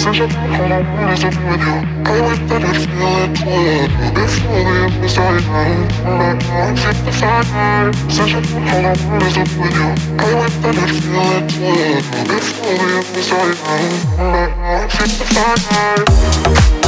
Such a hold on, what is up with you? I like that it's feeling good. It's slowly inside me. Keep the fire. Such a hold on, what is up with you? I like that it's feeling good. It's slowly inside me. Keep the fire.